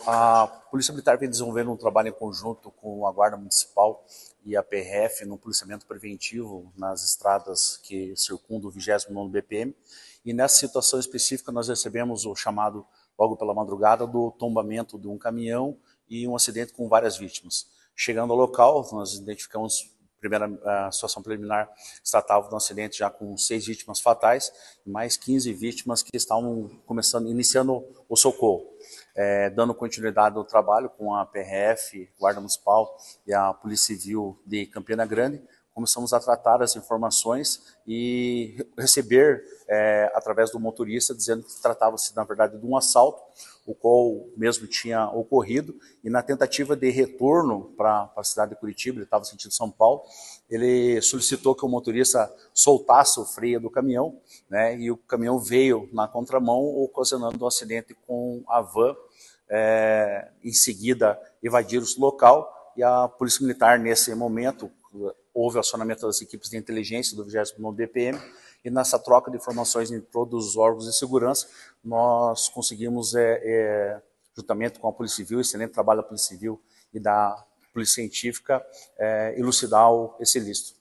A Polícia Militar vem desenvolvendo um trabalho em conjunto com a Guarda Municipal e a PRF no policiamento preventivo nas estradas que circundam o 29º BPM. E nessa situação específica nós recebemos o chamado logo pela madrugada do tombamento de um caminhão e um acidente com várias vítimas. Chegando ao local, nós identificamos a situação preliminar se tratava de um acidente já com 6 vítimas fatais e mais 15 vítimas que estavam iniciando o socorro. Dando continuidade ao trabalho com a PRF, Guarda Municipal e a Polícia Civil de Campina Grande, começamos a tratar as informações e receber, através do motorista, dizendo que tratava-se, na verdade, de um assalto, o qual mesmo tinha ocorrido, e na tentativa de retorno para a cidade de Curitiba, ele estava no sentido São Paulo, ele solicitou que o motorista soltasse o freio do caminhão, né, e o caminhão veio na contramão, ocasionando um acidente com a van. Em seguida, evadiram o local, e a Polícia Militar, nesse momento, houve acionamento das equipes de inteligência do 29º BPM, e nessa troca de informações em todos os órgãos de segurança, nós conseguimos, juntamente com a Polícia Civil, excelente trabalho da Polícia Civil e da Polícia Científica, elucidar esse ilícito.